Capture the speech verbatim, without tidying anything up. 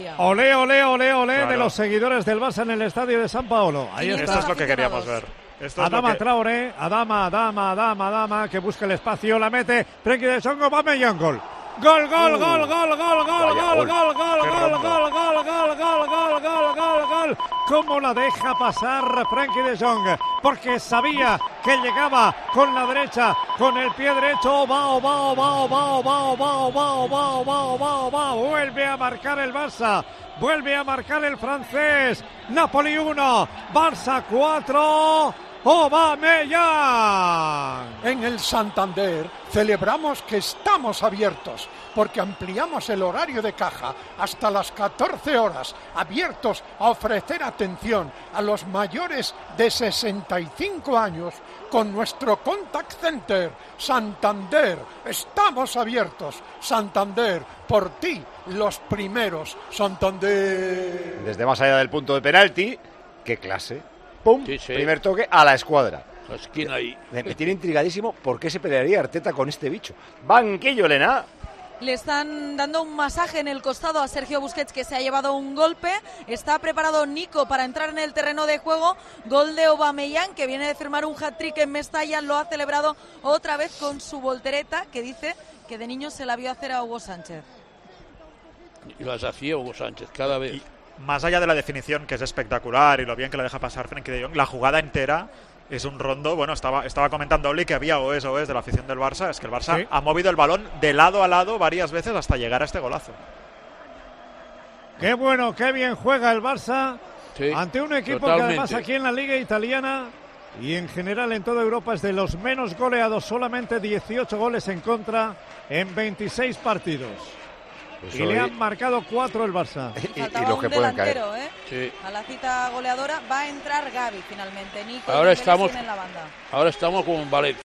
Olé, olé, olé, olé Claro. de los seguidores del Barça en el estadio de San Paolo. Ahí Esto está. es lo que queríamos ver. Esto es Adama lo que... Traoré, Adama, Adama, Adama, Adama, que busca el espacio, la mete, Frenkie de Jong, Aubameyang, gol. Gol, gol, Uh, gol, gol, gol, gol, vaya gol, gol. gol, gol, Qué gol, rondo. gol, gol, gol, gol, gol, gol, gol, gol. ¿Cómo la deja pasar Frenkie de Jong? Porque sabía que llegaba con la derecha, con el pie derecho. Va, va, va, va, va, va, va, va, va, va, va. Vuelve a marcar el Barça. Vuelve a marcar el francés. Napoli uno, Barça cuatro. Aubameyang. En el Santander celebramos que estamos abiertos porque ampliamos el horario de caja hasta las catorce horas, abiertos a ofrecer atención a los mayores de sesenta y cinco años con nuestro Contact Center. Santander, estamos abiertos. Santander, por ti, los primeros. Santander. Desde más allá del punto de penalti, qué clase. ¡Pum! Sí, sí. Primer toque a la escuadra. La esquina ahí. Me, me tiene intrigadísimo por qué se pelearía Arteta con este bicho. Banquillo, Elena. Le están dando un masaje en el costado a Sergio Busquets, que se ha llevado un golpe. Está preparado Nico para entrar en el terreno de juego. Gol de Aubameyang, que viene de firmar un hat-trick en Mestalla. Lo ha celebrado otra vez con su voltereta, que dice que de niño se la vio hacer a Hugo Sánchez. Y las hacía Hugo Sánchez cada vez. Y más allá de la definición, que es espectacular, y lo bien que la deja pasar Frenkie de Jong, la jugada entera es un rondo. Bueno, estaba, estaba comentando Oli que había O es O es de la afición del Barça. Es que el Barça Sí. ha movido el balón de lado a lado varias veces hasta llegar a este golazo. Qué bueno, qué bien juega el Barça Sí, ante un equipo totalmente. que además aquí en la Liga Italiana y en general en toda Europa es de los menos goleados, solamente dieciocho goles en contra en veintiséis partidos. Eso Y le es- han marcado cuatro el Barça. y, y Faltaba los un que pueden caer. delantero, ¿eh? Sí. A la cita goleadora va a entrar Gavi finalmente. Nico Ahora y Dembélé estamos- siguen en la banda. Ahora estamos como en Valencia.